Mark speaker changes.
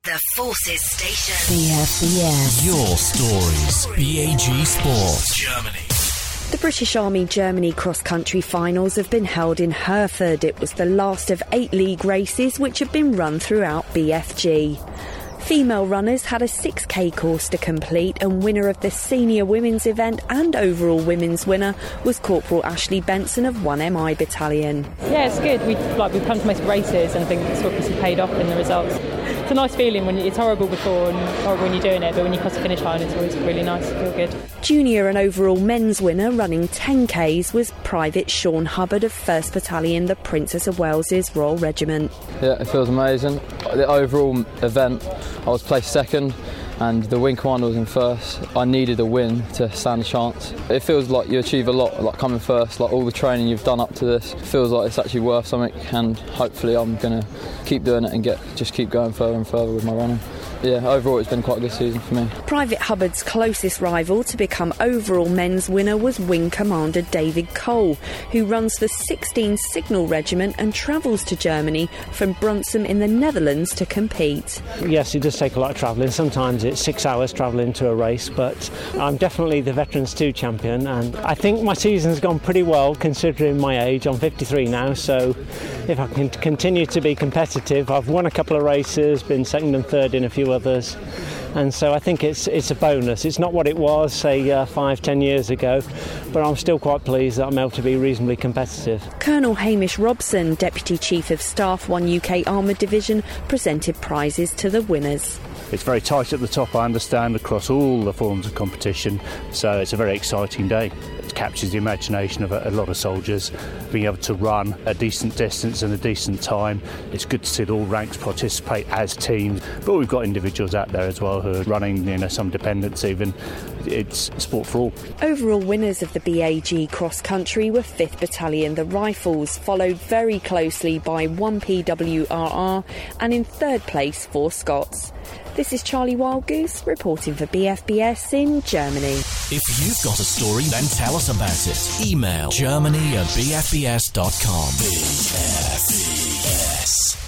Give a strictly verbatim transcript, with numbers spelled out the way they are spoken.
Speaker 1: The Forces Station.
Speaker 2: B F B S.
Speaker 3: Your stories. B A G Sport. Germany.
Speaker 2: The British Army Germany cross-country finals have been held in Hereford. It was the last of eight league races which have been run throughout B F G. Female runners had a six K course to complete, and winner of the senior women's event and overall women's winner was Corporal Ashley Benson of one M I Battalion.
Speaker 4: Yeah, it's good. We've, like, we've come to most races and I think it's obviously paid off in the results. It's a nice feeling when you, it's horrible before and horrible when you're doing it, but when you cross the finish line it's always really nice to feel good.
Speaker 2: Junior and overall men's winner running ten Ks was Private Sean Hubbard of first Battalion, the Princess of Wales's Royal Regiment.
Speaker 5: Yeah, it feels amazing. The overall event, I was placed second and the wing commander was in first. I needed a win to stand a chance. It feels like you achieve a lot, like coming first, like all the training you've done up to this. It feels like it's actually worth something, and hopefully I'm going to keep doing it and get just keep going further and further with my running. Yeah, overall it's been quite a good season for me.
Speaker 2: Private Hubbard's closest rival to become overall men's winner was Wing Commander David Cole, who runs the sixteenth Signal Regiment and travels to Germany from Brunssum in the Netherlands to compete.
Speaker 6: Yes, it does take a lot of travelling. Sometimes it's six hours travelling to a race, but I'm definitely the Veterans two champion, and I think my season's gone pretty well considering my age. I'm fifty-three now, so if I can continue to be competitive, I've won a couple of races, been second and third in a few others, and so I think it's it's a bonus. It's not what it was, say, uh, five, ten years ago, but I'm still quite pleased that I'm able to be reasonably competitive.
Speaker 2: Colonel Hamish Robson, Deputy Chief of Staff, one U K Armoured Division, presented prizes to the winners.
Speaker 7: It's very tight at the top, I understand, across all the forms of competition, so it's a very exciting day. It captures the imagination of a, a lot of soldiers, being able to run a decent distance and a decent time. It's good to see that all ranks participate as teams, but we've got individuals out there as well who are running, you know, some dependents even. It's sport for all. Overall
Speaker 2: winners of the B A G cross country were fifth Battalion, the Rifles, followed very closely by one P W R R, and in third place four Scots. This is Charlie Wildgoose reporting for B F B S in Germany.
Speaker 3: If you've got a story, then tell us about it. Email germany at b f b s dot com. B F B S.